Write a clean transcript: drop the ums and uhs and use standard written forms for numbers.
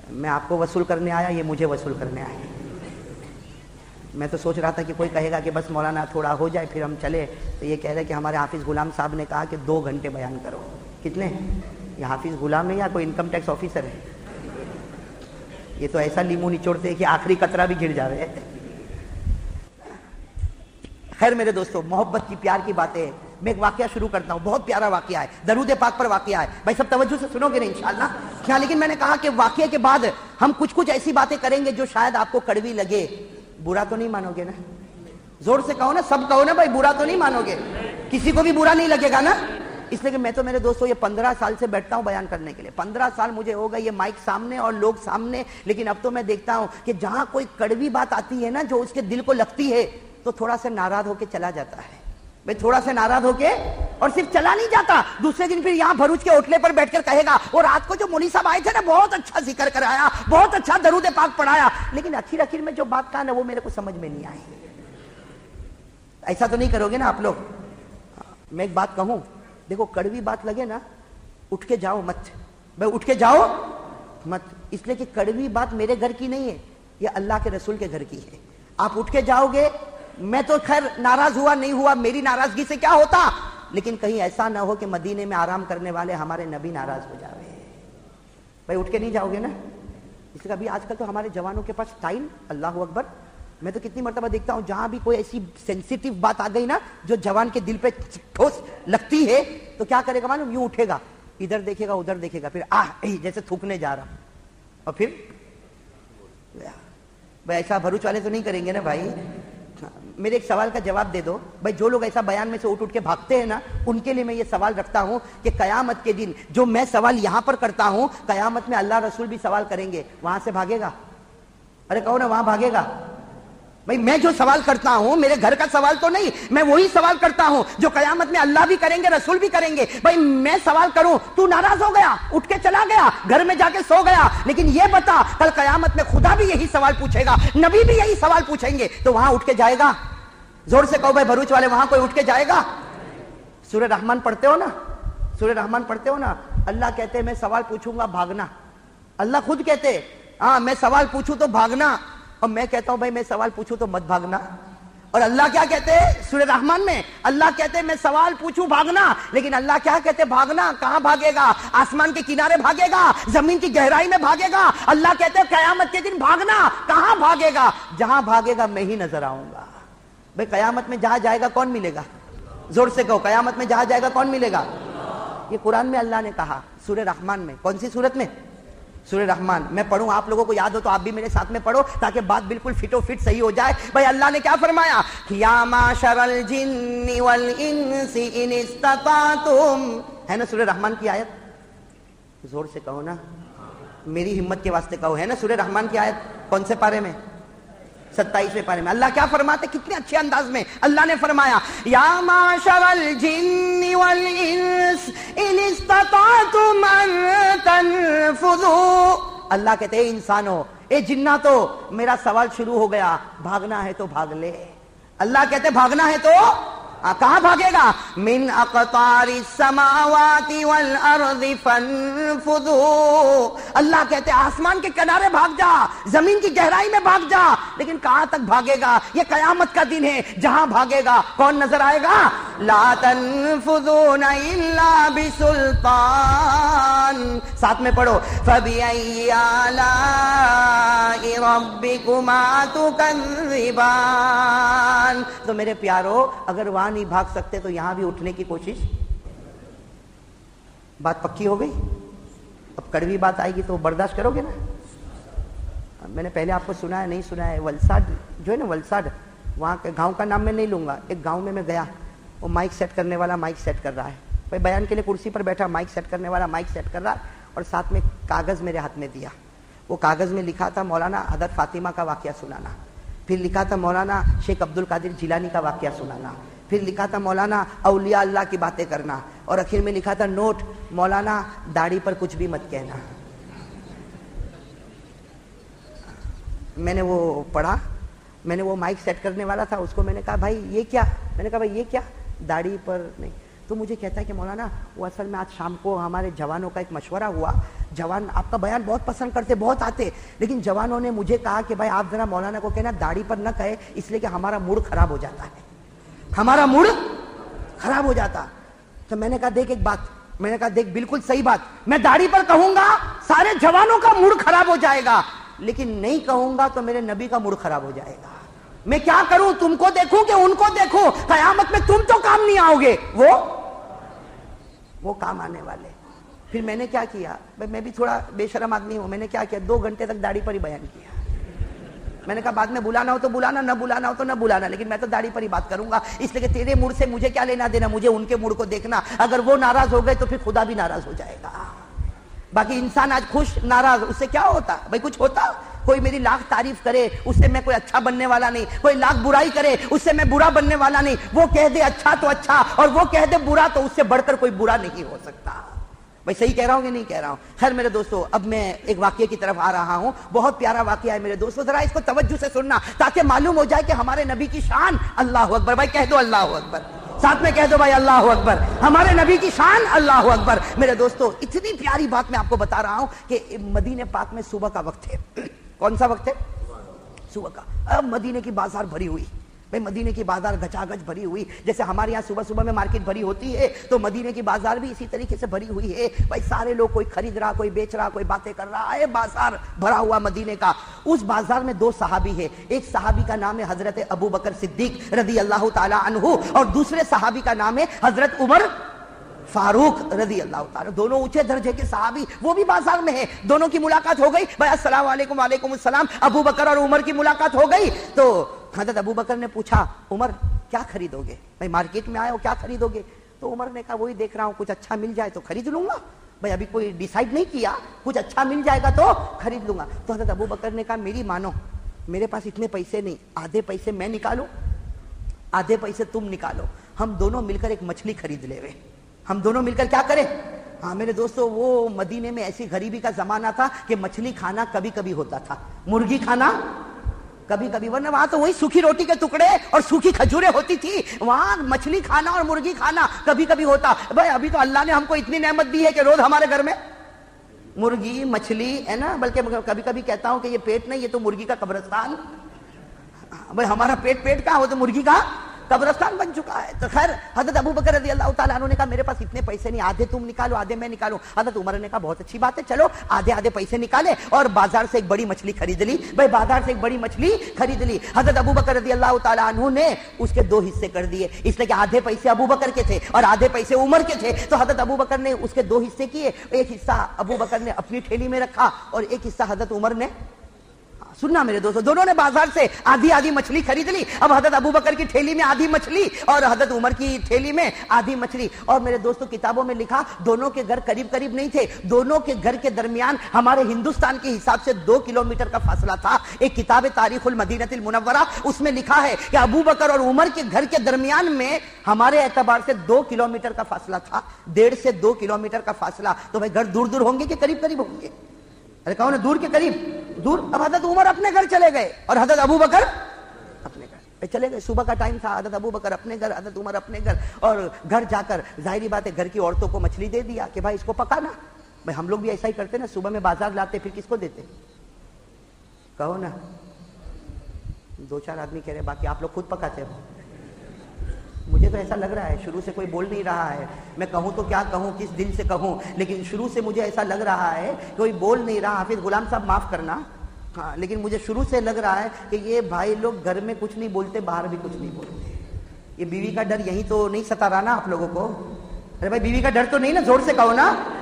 میں آپ کو وصول کرنے آیا, یہ مجھے وصول کرنے آیا. میں تو سوچ رہا تھا کہ کوئی کہے گا کہ بس مولانا تھوڑا ہو جائے پھر ہم چلے, تو یہ کہہ رہے کہ ہمارے حافظ غلام صاحب نے کہا کہ 2 گھنٹے بیان کرو. کتنے؟ یہ حافظ غلام ہے یا کوئی انکم ٹیکس آفیسر ہے؟ یہ تو ایسا لیمو نچوڑتے ہیں کہ آخری قطرہ بھی گر جاوے. خیر میرے دوستو, محبت کی, پیار کی باتیں. میں ایک واقعہ شروع کرتا ہوں, بہت پیارا واقعہ ہے, درود پاک پر واقعہ ہے. بھائی سب توجہ سے سنو گے نا انشاءاللہ؟ ہاں, لیکن میں نے کہا کہ واقعے کے بعد ہم کچھ ایسی باتیں کریں گے جو شاید آپ کو کڑوی لگے. برا تو نہیں مانو گے نا؟ زور سے کہو نا, سب کہو نا بھائی, برا تو نہیں مانو گے؟ کسی کو بھی برا نہیں لگے گا نا؟ اس لیے کہ میں تو میرے دوستوں یہ 15 سال سے بیٹھتا ہوں بیان کرنے کے لیے. 15 سال مجھے ہو گئے یہ مائک سامنے اور لوگ سامنے, لیکن اب تو میں دیکھتا ہوں کہ جہاں کوئی کڑوی بات آتی ہے نا جو اس کے دل کو لگتی ہے, تو تھوڑا سا ناراض ہو کے چلا جاتا ہے. بھائی تھوڑا سا ناراض ہو کے, اور صرف چلا نہیں جاتا, دوسرے دن پھر یہاں بھروچ کے اوٹلے پر بیٹھ کر کہے گا, اور رات کو جو مولوی صاحب آئے تھے نا بہت اچھا ذکر کرایا, بہت اچھا درود پاک پڑھایا, لیکن آخر میں جو بات کہا نا وہ میرے کو سمجھ میں نہیں آئی. ایسا تو نہیں کرو گے نا آپ لوگ؟ میں ایک بات کہوں, دیکھو کڑوی بات لگے نا, اٹھ کے جاؤ مت. بھائی اٹھ کے جاؤ مت, اس لیے کہ کڑوی بات میرے گھر کی نہیں ہے, یہ اللہ کے رسول کے گھر کی ہے. آپ اٹھ کے جاؤ گے, میں تو خیر ناراض ہوا نہیں ہوا, میری ناراضگی سے کیا ہوتا, لیکن کہیں ایسا نہ ہو کہ مدینے میں آرام کرنے والے ہمارے نبی ناراض ہو جاوے. بھائی اٹھ کے نہیں جاؤ گے نا؟ اس لیے ابھی آج کل تو ہمارے جوانوں کے پاس ٹائم, اللہ اکبر, میں تو کتنی مرتبہ دیکھتا ہوں جہاں بھی کوئی ایسی سینسیٹیو بات آ گئی نا جو جوان کے دل پہ ٹھوس لگتی ہے, تو کیا کرے گا معلوم؟ یوں اٹھے گا, ادھر دیکھے گا ادھر دیکھے گا, پھر جیسے تھوکنے جا رہا, اور پھر بھائی ایسا بھروچ والے تو نہیں کریں گے نا بھائی. میرے ایک سوال کا جواب دے دو بھائی, جو لوگ ایسا بیان میں سے اٹھ کے بھاگتے ہیں نا, ان کے لیے میں یہ سوال رکھتا ہوں کہ قیامت کے دن جو میں سوال یہاں پر کرتا ہوں, قیامت میں اللہ رسول بھی سوال کریں گے, وہاں سے بھاگے گا؟ ارے کہو نا, وہاں بھاگے گا؟ بھائی میں جو سوال کرتا ہوں میرے گھر کا سوال تو نہیں, میں وہی سوال کرتا ہوں جو قیامت میں اللہ بھی کریں گے, رسول بھی کریں گے. بھائی میں سوال کروں, تو ناراض ہو گیا, اٹھ کے چلا گیا, گھر میں جا کے سو گیا, لیکن یہ بتا کل قیامت میں خدا بھی یہی سوال پوچھے گا, نبی بھی یہی سوال پوچھیں گے, تو وہاں اٹھ کے جائے گا؟ زور سے کہو بھائی بھروچ والے, وہاں کوئی اٹھ کے جائے گا؟ سورہ رحمان پڑھتے ہو نا, سورہ رحمان پڑھتے ہو نا, اللہ کہتے ہیں میں سوال پوچھوں گا بھاگنا. اللہ خود کہتے ہاں میں سوال پوچھوں تو بھاگنا, اور میں کہتا ہوں بھائی میں سوال پوچھوں تو مت بھاگنا. اور اللہ کیا کہتے ہیں سورہ رحمان میں؟ اللہ کہتے ہیں میں سوال پوچھوں بھاگنا, لیکن اللہ کیا کہتے بھاگنا کہاں بھاگے گا؟ آسمان کے کنارے بھاگے گا, زمین کی گہرائی میں بھاگے گا. اللہ کہتے ہیں قیامت کے دن بھاگنا, کہاں بھاگے گا؟ جہاں بھاگے گا میں ہی نظر آؤں گا. بھائی قیامت میں جہاں جائے گا کون ملے گا؟ زور سے کہو, قیامت میں جہاں جائے گا کون ملے گا؟ یہ قرآن میں اللہ نے کہا, سورہ رحمان میں. کون سی سورت میں؟ سورہ رحمان. میں پڑھوں, آپ لوگوں کو یاد ہو تو آپ بھی میرے ساتھ میں پڑھو تاکہ بات بالکل فٹ و فٹ صحیح ہو جائے. بھائی اللہ نے کیا فرمایا؟ یا معشر الجن والانس ان استطعتم, ہے نا سورہ رحمان کی آیت؟ زور سے کہو نا, میری ہمت کے واسطے کہو, ہے نا سورہ رحمان کی آیت؟ کون سے پارے میں؟ 27ویں پارے میں. اللہ کیا فرماتے, کتنے اچھے انداز میں اللہ نے فرمایا, یا معشر الجن والانس ان استطعتم ان تنفذوا. اللہ کہتے ہیں انسانوں, اے جناتو, میرا سوال شروع ہو گیا, بھاگنا ہے تو بھاگ لے. اللہ کہتے بھاگنا ہے تو کہاں بھاگے گا؟ من اقطار السماوات والارض فانفذوا. اللہ کہتے آسمان کے کنارے بھاگ جا, زمین کی گہرائی میں بھاگ جا, لیکن کہاں تک بھاگے گا؟ یہ قیامت کا دن ہے, جہاں بھاگے گا کون نظر آئے گا؟ لا تنفذون الا بسلطان. ساتھ میں پڑھو, فبأي آلاء ربكما تكذبان. تو میرے پیارو, اگر وہاں نہیں بھاگ سکتے تو یہاں بھی اٹھنے کی کوشش. بات پکی ہو گئی؟ اب کڑوی بات آئے گی تو برداشت کرو گے نا؟ میں نے پہلے آپ کو سنا ہے, نہیں سنا ہے, ولساڈ جو ہے نا, ولساڈ, وہاں کے گاؤں کا نام میں نہیں لوں گا, ایک گاؤں میں گیا, وہ مائک سیٹ کرنے والا مائک سیٹ کر رہا ہے. بھائی بیان کے لیے کرسی پر بیٹھا, مائک سیٹ کرنے والا مائک سیٹ کر رہا, اور ساتھ میں کاغذ میرے ہاتھ میں دیا. وہ کاغذ میں لکھا تھا مولانا حضرت فاطمہ کا واقعہ سنانا, پھر لکھا تھا مولانا شیخ عبد القادر جیلانی کا واقعہ سنانا, پھر لکھا تھا مولانا اولیاء اللہ کی باتیں کرنا, اور آخر میں لکھا تھا نوٹ, مولانا داڑھی پر کچھ بھی مت کہنا. میں نے وہ پڑھا, میں نے وہ مائک سیٹ کرنے والا تھا, اس کو میں نے کہا بھائی یہ کیا؟ میں نے کہا بھائی یہ کیا؟ داڑھی پر نہیں. تو مجھے کہتا ہے کہ مولانا وہ اصل میں آج شام کو ہمارے جوانوں کا ایک مشورہ ہوا جوان آپ کا بیان بہت پسند کرتے، بہت آتے، لیکن جوانوں نے مجھے کہا کہ بھائی آپ ذرا مولانا کو کہنا داڑھی پر نہ کہے، اس لیے کہ ہمارا موڈ خراب ہو جاتا ہے، ہمارا موڈ خراب ہو جاتا۔ تو میں نے کہا دیکھ ایک بات، میں نے کہا دیکھ بالکل صحیح بات، میں داڑھی پر کہوں گا سارے جوانوں کا موڈ خراب ہو جائے گا، لیکن نہیں کہوں گا تو میرے نبی کا موڈ خراب ہو جائے گا۔ میں کیا کروں، تم کو دیکھوں کہ ان کو دیکھوں؟ قیامت میں تم تو کام نہیں آؤ گے، وہ کام آنے والے۔ پھر میں نے کیا کیا، میں بھی تھوڑا بے شرم آدمی ہوں، میں نے کیا کیا 2 گھنٹے تک داڑھی پر ہی بیان کیا۔ میں نے کہا بعد میں بلانا ہو تو بلانا، نہ بلانا ہو تو نہ بلانا، لیکن میں تو داڑھی پر ہی بات کروں گا، اس لیے کہ تیرے موڈ سے مجھے کیا لینا دینا، مجھے ان کے موڈ کو دیکھنا، اگر وہ ناراض ہو گئے تو پھر خدا بھی ناراض ہو جائے گا۔ باقی انسان آج خوش ناراض، اس سے کیا ہوتا بھائی؟ کچھ ہوتا؟ کوئی میری لاکھ تعریف کرے اس سے میں کوئی اچھا بننے والا نہیں، کوئی لاکھ برائی کرے اس سے میں برا بننے والا نہیں، وہ کہہ دے اچھا تو اچھا اور وہ کہہ دے برا تو اس سے بڑھ کر کوئی برا نہیں ہو سکتا۔ بھائی صحیح کہہ رہا ہوں کہ نہیں کہہ رہا ہوں؟ خیر میرے دوستو، اب میں ایک واقعے کی طرف آ رہا ہوں، بہت پیارا واقعہ ہے میرے دوستو، ذرا اس کو توجہ سے سننا تاکہ معلوم ہو جائے کہ ہمارے نبی کی شان۔ اللہ اکبر، بھائی کہہ دو اللہ اکبر، ساتھ میں کہہ دو بھائی اللہ اکبر، ہمارے نبی کی شان، اللہ اکبر۔ میرے دوستو اتنی پیاری بات میں آپ کو بتا رہا ہوں کہ مدینے پاک میں صبح کا وقت ہے۔ کون سا وقت ہے؟ صبح کا۔ اب مدینے کی بازار بھری ہوئی، بھئی مدینے کی بازار گچا گچ بھری ہوئی، جیسے ہمارے یہاں صبح صبح میں مارکیٹ بھری ہوتی ہے تو مدینے کی بازار بھی اسی طریقے سے بھری ہوئی ہے۔ بھئی سارے لوگ، کوئی خرید رہا، کوئی بیچ رہا، کوئی باتیں کر رہا ہے، بازار بھرا ہوا مدینے کا۔ اس بازار میں 2 صحابی ہیں، ایک صحابی کا نام ہے حضرت ابو بکر صدیق رضی اللہ تعالی عنہ اور دوسرے صحابی کا نام ہے حضرت عمر فاروق رضی اللہ تعالیٰ، دونوں اونچے درجے کے صحابی، وہ بھی بازار میں ہے۔ دونوں کی ملاقات ہو گئی، بھائی السلام علیکم، وعلیکم السلام۔ ابو بکر اور عمر کی ملاقات ہو گئی تو حضرت ابو بکر نے پوچھا عمر کیا خریدو گے؟ بھائی مارکیٹ میں آئے ہو، کیا خریدو گے؟ تو عمر نے کہا وہی دیکھ رہا ہوں، کچھ اچھا مل جائے تو خرید لوں گا۔ بھائی ابھی کوئی ڈیسائیڈ نہیں کیا، کچھ اچھا مل جائے گا تو خرید لوں گا۔ تو حضرت ابو بکر نے کہا میری مانو، میرے پاس اتنے پیسے نہیں، آدھے پیسے میں نکالوں، آدھے پیسے تم نکالو، ہم دونوں مل کر ایک مچھلی خرید لے وے، ہم دونوں مل کر کیا کریں؟ ہاں میرے دوستو، وہ مدینے میں ایسی غریبی کا زمانہ تھا کہ مچھلی کھانا کبھی کبھی ہوتا تھا، مرغی کھانا کبھی کبھی، ورنہ وہاں تو وہی سوکھی روٹی کے ٹکڑے اور سوکھی کھجوریں ہوتی تھی، وہاں مچھلی کھانا اور مرغی کھانا کبھی کبھی ہوتا۔ بھائی ابھی تو اللہ نے ہم کو اتنی نعمت دی ہے کہ روز ہمارے گھر میں مرغی مچھلی ہے نا، بلکہ کبھی کبھی کہتا ہوں کہ یہ پیٹ نہیں، یہ تو مرغی کا قبرستان۔ بھائی ہمارا پیٹ کا، وہ تو مرغی کا قبرستان بن چکا ہے۔ تو خیر حضرت ابو بکر رضی اللہ تعالیٰ عنہ نے کہا میرے پاس اتنے پیسے نہیں، آدھے تم نکالو آدھے میں نکالوں۔ حضرت عمر نے کہا بہت اچھی بات ہے، چلو آدھے آدھے پیسے نکالے اور بازار سے ایک بڑی مچھلی خرید لی۔ بھائی بازار سے ایک بڑی مچھلی خرید لی۔ حضرت ابو بکر رضی اللہ تعالیٰ عنہ نے اس کے 2 حصے کر دیے، اس لیے کہ آدھے پیسے ابو بکر کے تھے اور آدھے پیسے عمر کے تھے۔ تو حضرت ابو بکر نے اس کے 2 حصے کیے، ایک حصہ ابو بکر نے اپنی ٹھیلی میں رکھا اور ایک حصہ حضرت عمر نے۔ سننا میرے دوستو، دونوں نے بازار سے آدھی آدھی مچھلی خرید لی۔ اب حضرت ابو بکر کی ٹھیلی میں آدھی مچھلی اور حضرت عمر کی ٹھیلی میں آدھی مچھلی۔ اور میرے دوستو کتابوں میں لکھا دونوں کے گھر قریب قریب نہیں تھے، دونوں کے گھر کے درمیان ہمارے ہندوستان کے حساب سے 2 کلومیٹر کا فاصلہ تھا۔ ایک کتاب تاریخ المدینہ المنورہ، اس میں لکھا ہے کہ ابو بکر اور عمر کے گھر کے درمیان میں ہمارے اعتبار سے 2 کلومیٹر کا فاصلہ تھا، 1.5 سے 2 کلومیٹر کا فاصلہ۔ تو بھائی گھر دور دور ہوں گے کہ قریب قریب ہوں گے؟ ارے کہو نا دور کے قریب، دور۔ اب حضرت عمر اپنے گھر چلے گئے اور حضرت ابو بکر اپنے گھر چلے گئے۔ صبح کا ٹائم تھا، حضرت ابو بکر اپنے گھر، حضرت عمر اپنے گھر، اور گھر جا کر ظاہری بات ہے گھر کی عورتوں کو مچھلی دے دیا کہ بھائی اس کو پکانا۔ بھائی ہم لوگ بھی ایسا ہی کرتے نا، صبح میں بازار لاتے پھر کس کو دیتے؟ کہو نا، 2-4 آدمی کہہ رہے، باقی آپ لوگ خود پکاتے ہو؟ مجھے تو ایسا لگ رہا ہے، شروع سے کوئی بول نہیں رہا ہے، میں کہوں تو کیا کہوں، کس دل سے کہوں، لیکن شروع سے مجھے ایسا لگ رہا ہے کوئی بول نہیں رہا۔ حافظ غلام صاحب معاف کرنا، ہاں لیکن مجھے شروع سے لگ رہا ہے کہ یہ بھائی لوگ گھر میں کچھ نہیں بولتے، باہر بھی کچھ نہیں بولتے۔ یہ بیوی کا ڈر یہی تو نہیں ستا رہا نا آپ لوگوں کو؟ ارے بھائی بیوی کا ڈر تو نہیں نا؟ زور سے کہو نا۔